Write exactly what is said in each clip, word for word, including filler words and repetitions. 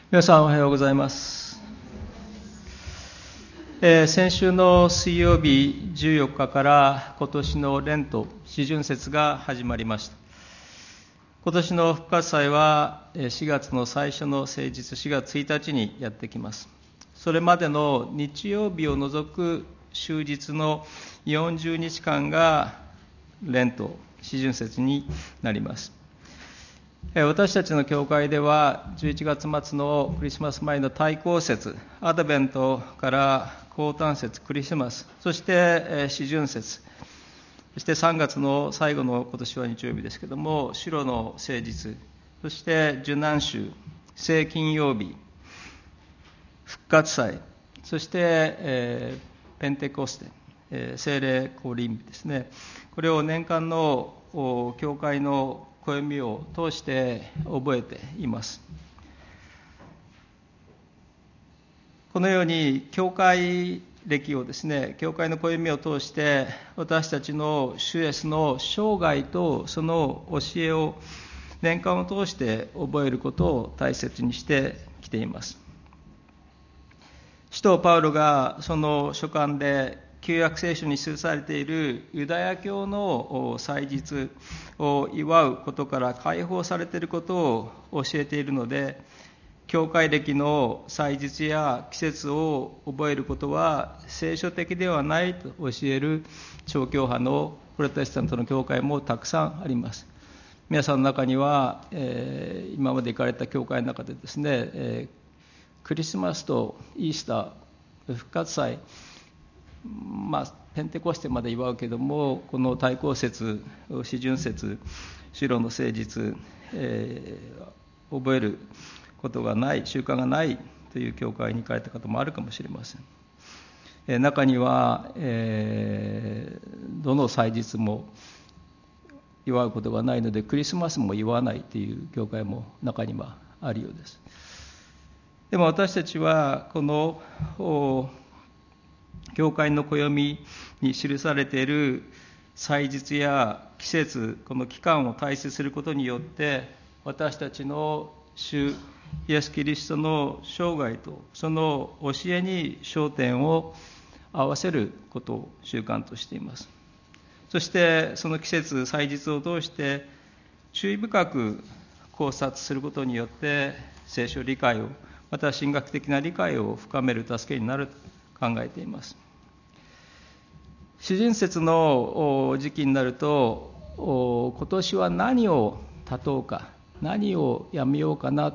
皆さんおはようございます。えー、先週の水曜日じゅうよっかから今年のレント四旬節が始まりました。今年の復活祭はしがつの最初の誠実しがつついたちにやってきます。それまでの日曜日を除く終日のよんじゅうにちかんがレント四旬節になります。私たちの教会ではじゅういちがつ末のクリスマス前の対抗節、アドベントから降誕節、クリスマス、そして四旬節、そしてさんがつの最後の今年は日曜日ですけれども、白の誠実、そして受難週、聖金曜日、復活祭、そして、えー、ペンテコステ、えー、聖霊降臨日ですね。これを年間の教会の暦を通して覚えています。このように教会歴をですね、教会の暦を通して私たちの主イエスの生涯とその教えを年間を通して覚えることを大切にしてきています。使徒パウロがその書簡で旧約聖書に記されているユダヤ教の祭日を祝うことから解放されていることを教えているので、教会歴の祭日や季節を覚えることは聖書的ではないと教える超教派のプロテスタントの教会もたくさんあります。皆さんの中には、えー、今まで行かれた教会の中でですね、えー、クリスマスとイースター、復活祭、まあ、ペンテコステまで祝うけども、この対抗節、四旬節、白の誠実、えー、覚えることがない、習慣がないという教会に行かれた方もあるかもしれません。えー、中には、えー、どの祭日も祝うことがないので、クリスマスも祝わないという教会も中にはあるようです。でも私たちはこの教会の暦に記されている祭日や季節、この期間を大切にすることによって、私たちの主イエス・キリストの生涯とその教えに焦点を合わせることを習慣としています。そしてその季節、祭日を通して注意深く考察することによって聖書理解を、また神学的な理解を深める助けになると考えています。四旬節の時期になると、今年は何を断とうか、何をやめようかな、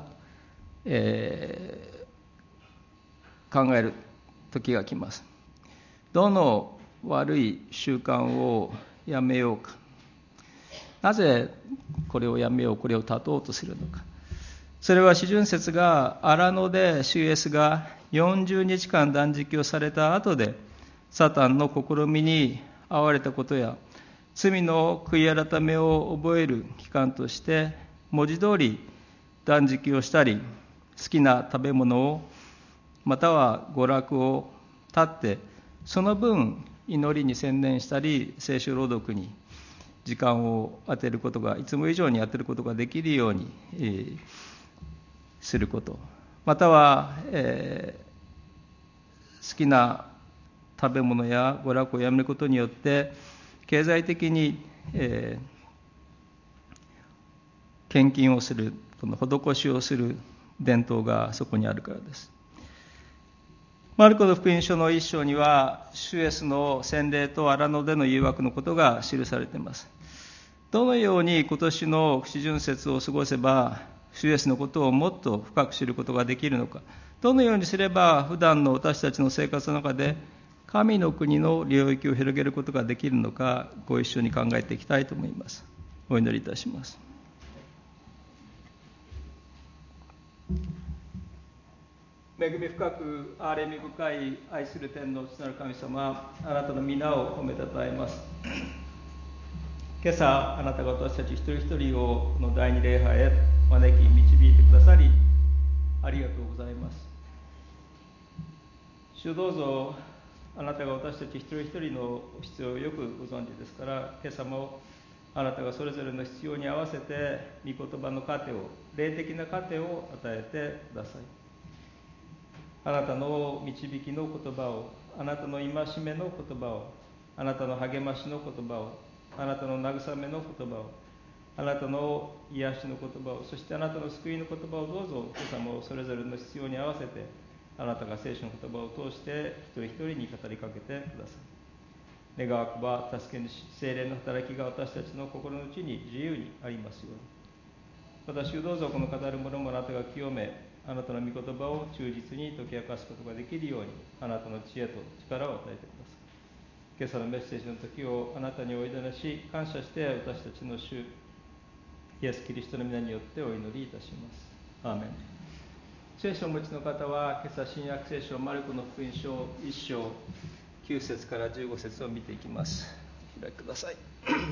えー、考える時が来ます。どの悪い習慣をやめようか、なぜこれをやめよう、これを断とうとするのか。それは四旬節が荒野で主イエスがよんじゅうにちかん断食をされた後で、サタンの試みに遭われたことや、罪の悔い改めを覚える期間として、文字通り断食をしたり、好きな食べ物を、または娯楽を断って、その分祈りに専念したり、聖書朗読に時間を当てることが、いつも以上に当てることができるように、えー、すること。または、えー、好きな食べ物や娯楽をやめることによって経済的に、えー、献金をする、この施しをする伝統がそこにあるからです。マルコの福音書の一章には主イエスの洗礼と荒野での誘惑のことが記されています。どのように今年の四旬節を過ごせば主イエスのことをもっと深く知ることができるのか、どのようにすれば普段の私たちの生活の中で神の国の領域を広げることができるのか、ご一緒に考えていきたいと思います。お祈りいたします。恵み深く憐れみ深い愛する天の父なる神様、あなたの皆を褒めたたえます。今朝あなたが私たち一人一人をこの第二礼拝へ招き導いてくださりありがとうございます。主、どうぞあなたが私たち一人一人の必要をよくご存知ですから、今朝もあなたがそれぞれの必要に合わせて御言葉の糧を、霊的な糧を与えてください。あなたの導きの言葉を、あなたの戒めの言葉を、あなたの励ましの言葉を、あなたの慰めの言葉を、あなたの癒しの言葉を、そしてあなたの救いの言葉をどうぞ今朝もそれぞれの必要に合わせて、あなたが聖書の言葉を通して一人一人に語りかけてください。願わくば助け主聖霊の働きが私たちの心の内に自由にありますように。私をどうぞこの語るものもあなたが清め、あなたの御言葉を忠実に解き明かすことができるように、あなたの知恵と力を与えてください。今朝のメッセージの時をあなたにお委ねし、感謝して私たちの主イエス・キリストの皆によってお祈りいたします。アーメン。聖書をお持ちの方は、今朝新約聖書マルコの福音書いっ章きゅう節からじゅうご節を見ていきます。お開きください。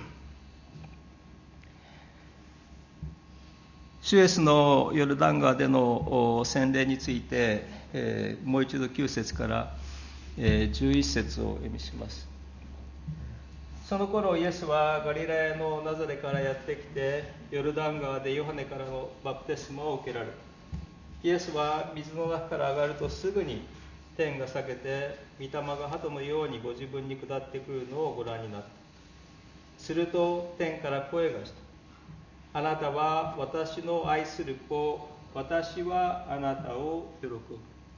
主イエスのヨルダン川での洗礼について、えー、もう一度きゅう節から、えー、じゅういち節を読みします。その頃イエスはガリラヤのナザレからやってきて、ヨルダン川でヨハネからのバプテスマを受けられた。イエスは水の中から上がるとすぐに天が裂けて、御霊が鳩のようにご自分に下ってくるのをご覧になった。すると天から声がした。あなたは私の愛する子、私はあなたを喜ぶ。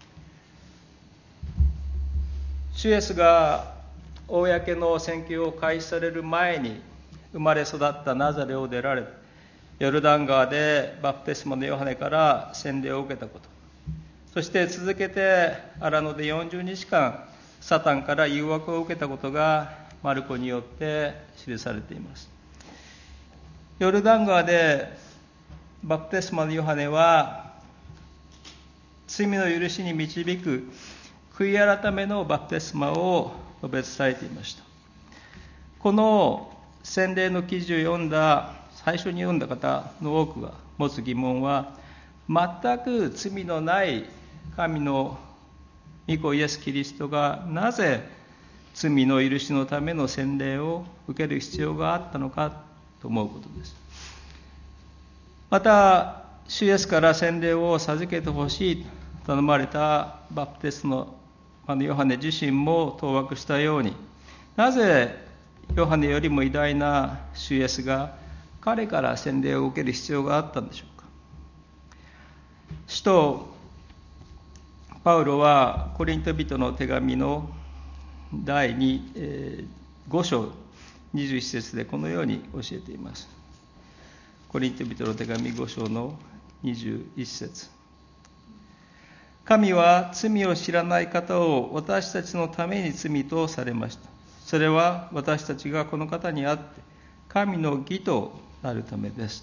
主イエスが公の宣教を開始される前に生まれ育ったナザレを出られ、ヨルダン川でバプテスマのヨハネから洗礼を受けたこと、そして続けて荒野でよんじゅうにちかんサタンから誘惑を受けたことがマルコによって記されています。ヨルダン川でバプテスマのヨハネは罪の許しに導く悔い改めのバプテスマを述べ伝えていました。この洗礼の記事を読んだ最初に読んだ方の多くが持つ疑問は、全く罪のない神の御子イエス・キリストがなぜ罪の許しのための洗礼を受ける必要があったのかと思うことです。また主イエスから洗礼を授けてほしいと頼まれたバプテスマのヨハネ自身も当惑したように、なぜヨハネよりも偉大な主イエスが彼から洗礼を受ける必要があったんでしょうか。使徒パウロはコリント人の手紙の第に、えー、ご章にじゅういち節でこのように教えています。コリント人の手紙ご章のにじゅういち節。神は罪を知らない方を私たちのために罪とされました。それは私たちがこの方にあって神の義となるためです。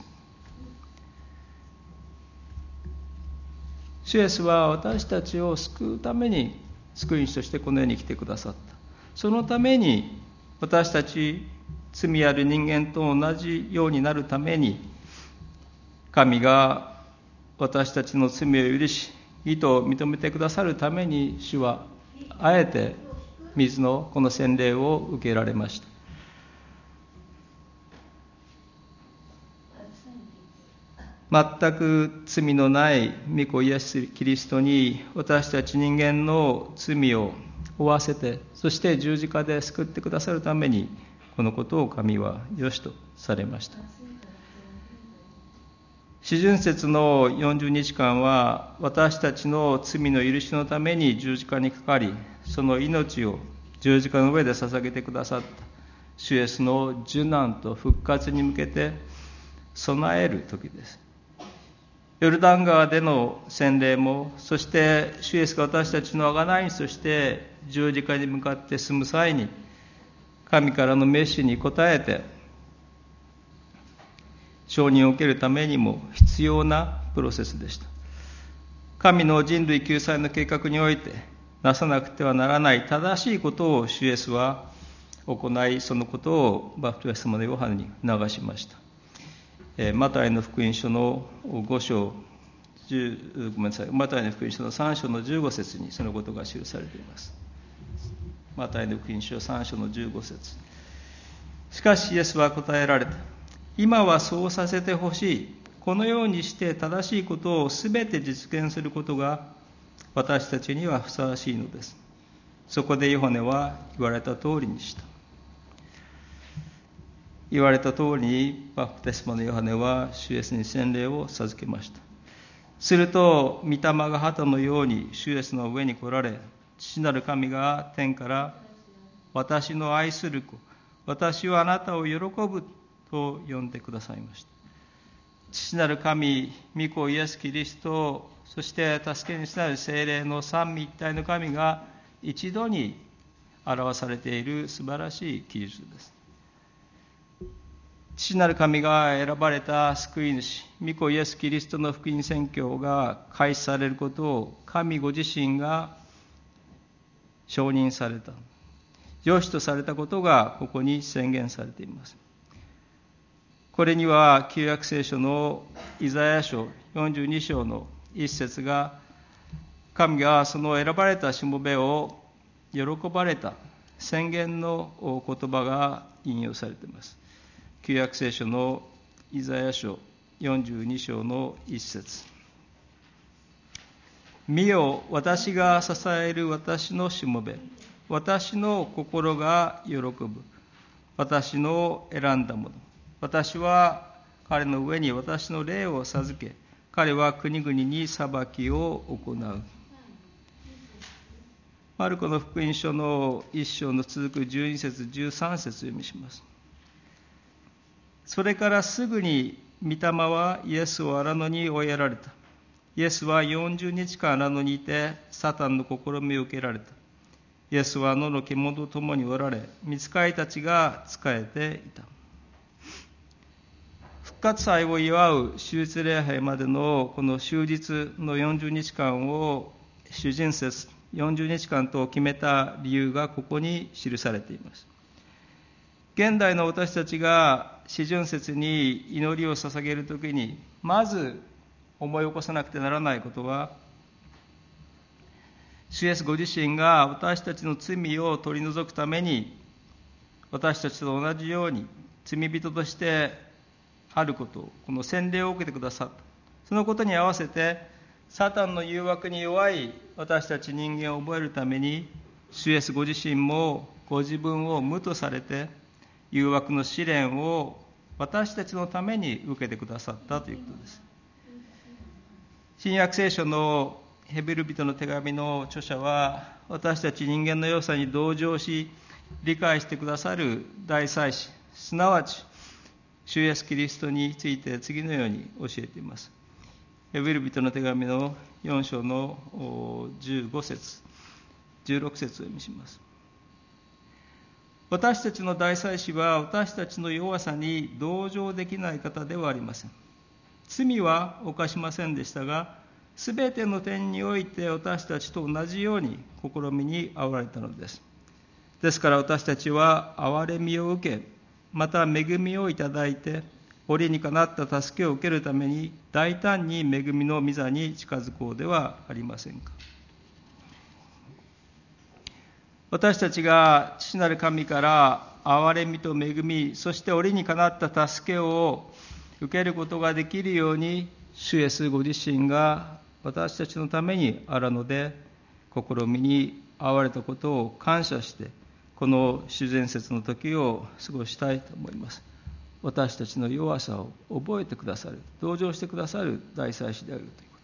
主イエスは私たちを救うために救い主としてこの世に来てくださった。そのために私たち罪ある人間と同じようになるために、神が私たちの罪を許し義と認めてくださるために、主はあえて水のこの洗礼を受けられました。全く罪のない御子イエス・キリストに私たち人間の罪を負わせて、そして十字架で救ってくださるために、このことを神は良しとされました。四旬節のよんじゅうにちかんは私たちの罪の許しのために十字架にかかり、その命を十字架の上で捧げてくださった主イエスの受難と復活に向けて備える時です。ヨルダン川での洗礼も、そして主イエスが私たちの贖い主として十字架に向かって進む際に、神からの召しに応えて承認を受けるためにも必要なプロセスでした。神の人類救済の計画においてなさなくてはならない正しいことを主イエスは行い、そのことをバプテスマのヨハネに流しました。マタイの福音書のご章、ごめんなさい、マタイの福音書のさん章のじゅうご節にそのことが記されています。マタイの福音書さん章のじゅうご節。 しかしイエスは答えられた。今はそうさせてほしい。このようにして正しいことをすべて実現することが私たちにはふさわしいのです。そこでヨハネは言われた通りにした。言われた通りにバプテスマのヨハネは主イエスに洗礼を授けました。すると御霊が旗のように主イエスの上に来られ、父なる神が天から私の愛する子、私はあなたを喜ぶと呼んでくださいました。父なる神、御子イエス・キリスト、そして助け主なる聖霊の三位一体の神が一度に表されている素晴らしい記述です。父なる神が選ばれた救い主、御子イエス・キリストの福音宣教が開始されることを神ご自身が承認された、良しとされたことがここに宣言されています。これには旧約聖書のイザヤ書よんじゅうに章の一節が、神がその選ばれたしもべを喜ばれた宣言の言葉が引用されています。旧約聖書のイザヤ書よんじゅうに章の一節。見よ、私が支える私のしもべ、私の心が喜ぶ、私の選んだもの。私は彼の上に私の霊を授け、彼は国々に裁きを行う。マルコの福音書の一章の続くじゅうに節じゅうさん節を読みします。それからすぐに御霊はイエスを荒野に追いやられた。イエスはよんじゅうにちかん荒野にいてサタンの試みを受けられた。イエスは野の獣と共におられ、御使いたちが仕えていた。復活祭を祝う終日礼拝までのこの終日のよんじゅうにちかんを主人節よんじゅうにちかんと決めた理由がここに記されています。現代の私たちが四旬節に祈りを捧げるときにまず思い起こさなくてならないことは、主イエスご自身が私たちの罪を取り除くために私たちと同じように罪人としてあることを、この洗礼を受けてくださった。そのことに合わせてサタンの誘惑に弱い私たち人間を覚えるために、主イエスご自身もご自分を無とされて誘惑の試練を私たちのために受けてくださったということです。新約聖書のヘブル人の手紙の著者は、私たち人間の良さに同情し理解してくださる大祭司、すなわち主イエスキリストについて次のように教えています。ヘブル人の手紙のよん章のじゅうご節じゅうろく節を読みします。私たちの大祭司は私たちの弱さに同情できない方ではありません。罪は犯しませんでしたが、すべての点において私たちと同じように試みに遭われたのです。ですから私たちは憐れみを受け、また恵みをいただいて、折にかなった助けを受けるために大胆に恵みの御座に近づこうではありませんか。私たちが父なる神から憐れみと恵み、そして折にかなった助けを受けることができるように、主イエスご自身が私たちのために荒野で試みに遭われたことを感謝して、この主前節の時を過ごしたいと思います。私たちの弱さを覚えてくださる、同情してくださる大祭司であるということ。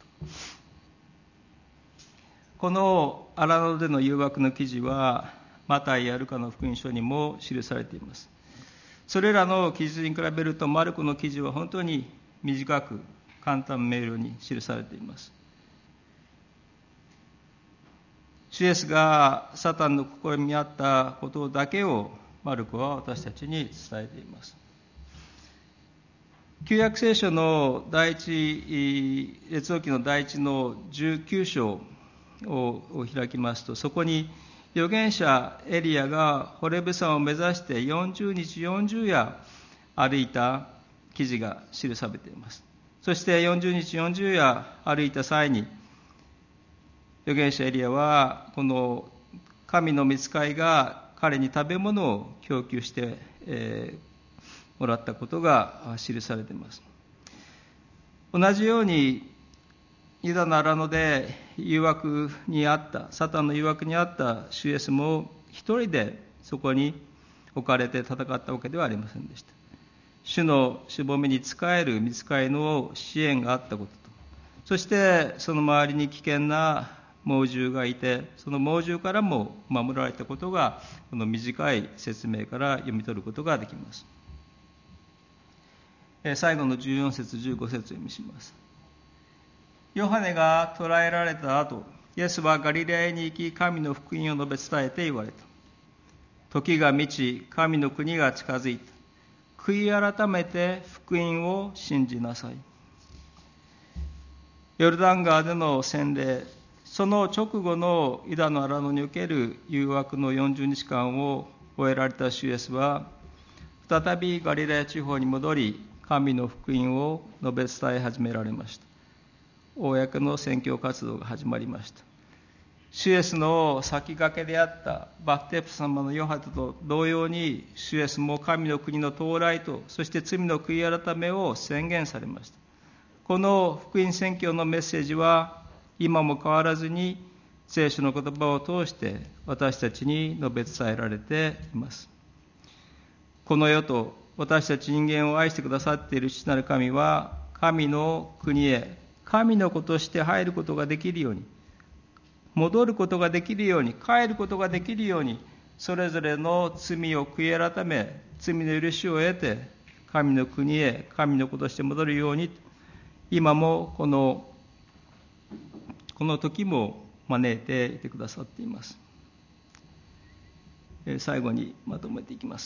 この荒野での誘惑の記事はマタイやルカの福音書にも記されています。それらの記述に比べるとマルコの記事は本当に短く簡単明瞭に記されています。主イエスがサタンの試みにあったことだけをマルコは私たちに伝えています。旧約聖書の第一列王記の第一のじゅうきゅう章を開きますと、そこに預言者エリアがホレブ山を目指してよんじゅうにちよんじゅう夜歩いた記事が記されています。そしてよんじゅうにちよんじゅう夜歩いた際に、預言者エリアはこの神の御使いが彼に食べ物を供給してえー、もらったことが記されています。同じようにユダの荒野で誘惑にあった、サタンの誘惑にあった主イエスも一人でそこに置かれて戦ったわけではありませんでした。主のしぼみに仕える御使いの支援があったことと、そしてその周りに危険な猛獣がいて、その猛獣からも守られたことがこの短い説明から読み取ることができます。最後のじゅうよん節じゅうご節を読みします。ヨハネが捕らえられた後、イエスはガリレアに行き、神の福音を述べ伝えて言われた。時が満ち、神の国が近づいた。悔い改めて福音を信じなさい。ヨルダン川での洗礼、その直後のユダの荒野における誘惑のよんじゅうにちかんを終えられた主イエスは、再びガリラヤ地方に戻り、神の福音を述べ伝え始められました。公の宣教活動が始まりました。主イエスの先駆けであったバプテスマのヨハネと同様に、主イエスも神の国の到来と、そして罪の悔い改めを宣言されました。この福音宣教のメッセージは今も変わらずに聖書の言葉を通して私たちに述べ伝えられています。この世と私たち人間を愛してくださっている父なる神は、神の国へ神の子として入ることができるように、戻ることができるように、帰ることができるように、それぞれの罪を悔い改め、罪の許しを得て神の国へ神の子として戻るように、今もこのこの時も招いていてくださっています。最後にまとめていきます。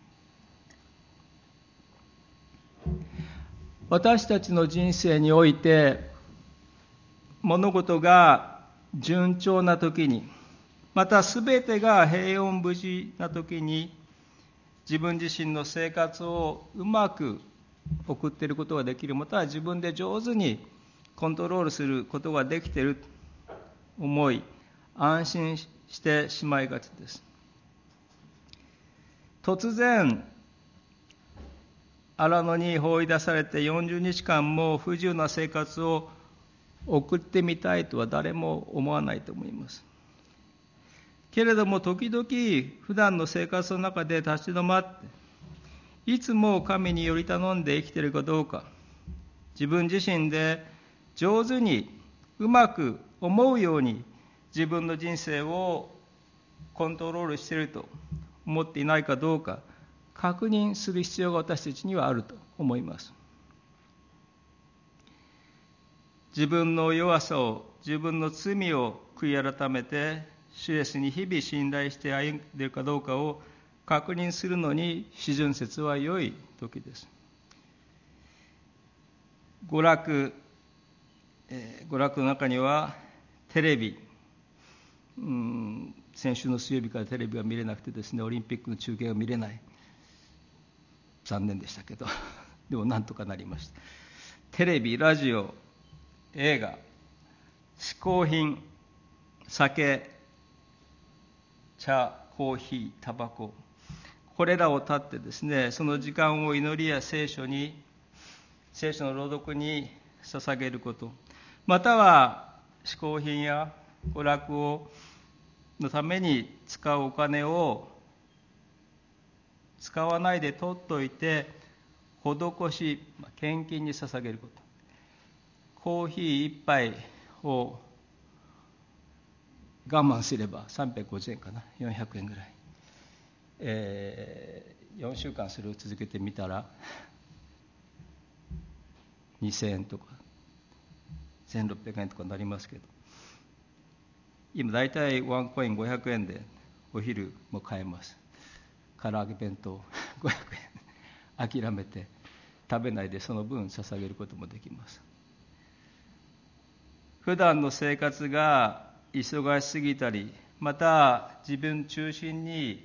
私たちの人生において物事が順調な時に、また全てが平穏無事な時に、自分自身の生活をうまく送っていることができる、または自分で上手にコントロールすることができていると思い、安心してしまいがちです。突然荒野に放り出されてよんじゅうにちかんも不自由な生活を送ってみたいとは誰も思わないと思います。けれども時々普段の生活の中で立ち止まって、いつも神により頼んで生きているかどうか、自分自身で上手にうまく思うように自分の人生をコントロールしていると思っていないかどうか、確認する必要が私たちにはあると思います。自分の弱さを、自分の罪を悔い改めて、主イエスに日々信頼して歩んでいるかどうかを確認するのに四旬節は良い時です。娯楽、えー、娯楽の中にはテレビ、うん、先週の水曜日からテレビが見れなくてですね、オリンピックの中継が見れない。残念でしたけど、でもなんとかなりました。テレビ、ラジオ、映画、嗜好品、酒、茶、コーヒー、タバコ、これらを断ってですね、その時間を祈りや聖書に、聖書の朗読に捧げること、または嗜好品や娯楽をのために使うお金を使わないで取っておいて、施し、献金に捧げること。コーヒー一杯を我慢すればさんびゃくごじゅうえんかな、よんひゃくえんぐらい、えー、よんしゅうかんそれを続けてみたらにせんえんとかせんろっぴゃくえんとかになりますけど、今だいたいワンコインごひゃくえんでお昼も買えます。唐揚げ弁当ごひゃくえん諦めて食べないでその分捧げることもできます。普段の生活が忙しすぎたり、また自分中心に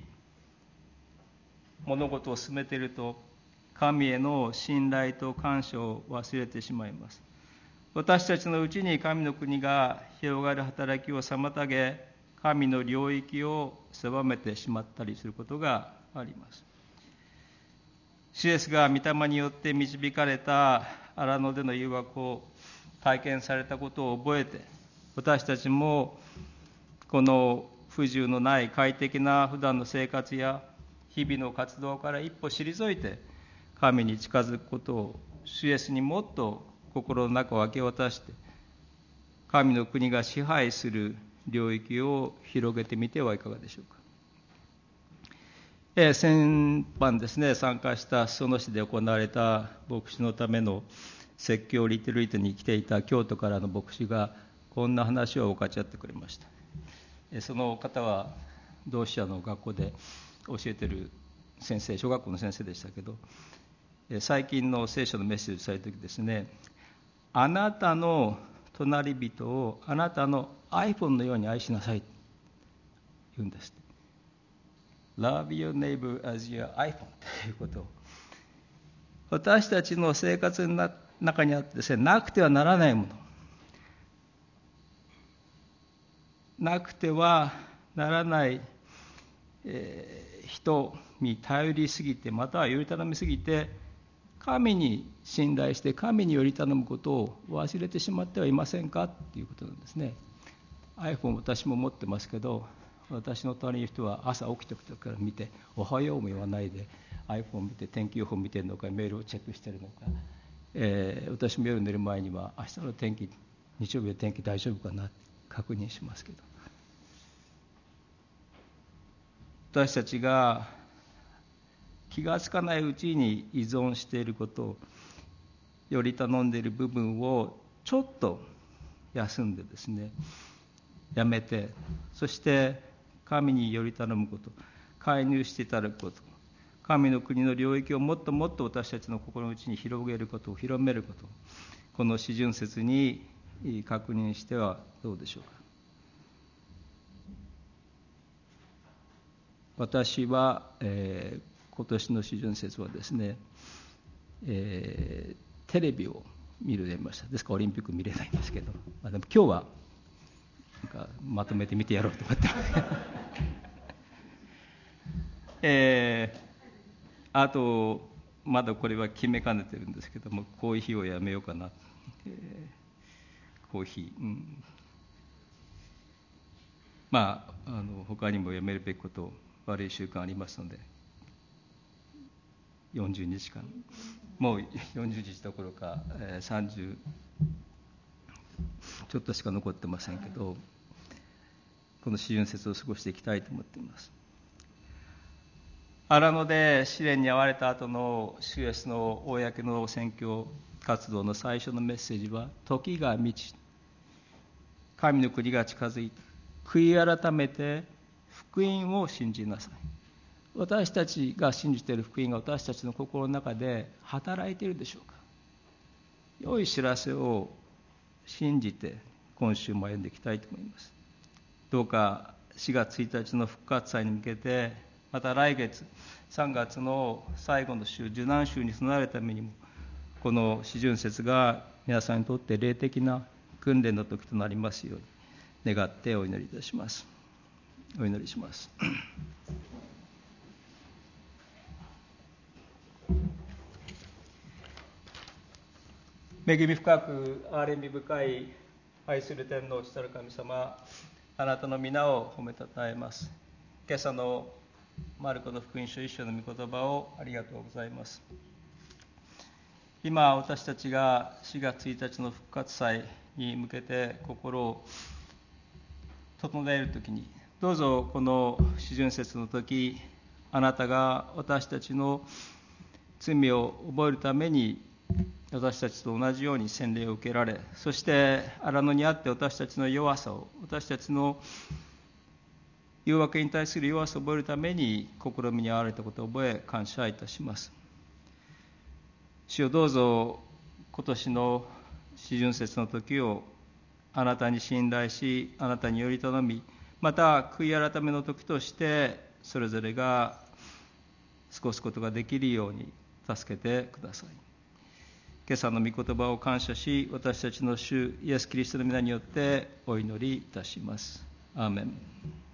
物事を進めていると、神への信頼と感謝を忘れてしまいます。私たちのうちに神の国が広がる働きを妨げ、神の領域を狭めてしまったりすることがあります。 主イエスが御霊によって導かれた荒野での誘惑を体験されたことを覚えて、私たちもこの不自由のない快適な普段の生活や日々の活動から一歩退いて神に近づくことを、主イエスにもっと心の中を明け渡して、神の国が支配する領域を広げてみてはいかがでしょうか。えー、先般ですね、参加した裾野市で行われた牧師のための説教リトリートに来ていた京都からの牧師がこんな話を分かち合ってくれました。えー、その方は同志社の学校で教えている先生、小学校の先生でしたけど、えー、最近の聖書のメッセージをされた時ですね、あなたの隣人をあなたの iPhone のように愛しなさいと言うんです。Love your neighbor as your iPhone ということを、私たちの生活の中にあってですね、なくてはならないもの、なくてはならない、えー、人に頼りすぎて、またはより頼みすぎて、神に信頼して神により頼むことを忘れてしまってはいませんかということなんですね。 iPhone 私も持ってますけど、私の隣の人は朝起きてきたから見て、おはようも言わないで iPhone を見て天気予報を見ているのか、メールをチェックしているのか、えー、私も夜寝る前には明日の天気、日曜日の天気大丈夫かなって確認しますけど、私たちが気がつかないうちに依存していることを、より頼んでいる部分をちょっと休んでですね、やめて、そして神により頼むこと、介入していただくこと、神の国の領域をもっともっと私たちの心の内に広げることを、広めること、この四旬節に確認してはどうでしょうか。私は、えー、今年の四旬節はですね、えー、テレビを見るようになりました。ですからオリンピック見れないんですけど、まあ、でも今日はなんかまとめて見てやろうと思ってますえー、あとまだこれは決めかねてるんですけども、コーヒーをやめようかな、えー、コーヒー、うん、まあ、あの他にもやめるべきこと、悪い習慣ありますので、よんじゅうにちかん、もうよんじゅうにちどころか、えー、さんじゅうちょっとしか残ってませんけど、この四旬節を過ごしていきたいと思っています。荒野で試練に遭われた後の主イエスの公の宣教活動の最初のメッセージは、時が満ち、神の国が近づいて、悔い改めて福音を信じなさい。私たちが信じている福音が私たちの心の中で働いているでしょうか。良い知らせを信じて今週も歩んでいきたいと思います。どうかしがついたちの復活祭に向けて、また来月さんがつの最後の週、受難週に備えるためにも、この四旬節が皆さんにとって霊的な訓練の時となりますように願ってお祈りいたします。お祈りします。恵み深く憐れみ深い愛する天皇父なる神様、あなたの皆を褒めたたえます。今朝のマルコの福音書一章の御言葉をありがとうございます。今私たちがしがつついたちの復活祭に向けて心を整えるときに、どうぞこの四旬節の時、あなたが私たちの罪を覚えるために私たちと同じように洗礼を受けられ、そして荒野にあって私たちの弱さを、私たちの誘惑に対する弱さを覚えるために試みに遭われたことを覚え、感謝いたします。主よ、どうぞ今年の四旬節の時をあなたに信頼し、あなたにより頼み、また悔い改めの時としてそれぞれが過ごすことができるように助けてください。今朝の御言葉を感謝し、私たちの主イエスキリストの皆によってお祈りいたします。アーメン。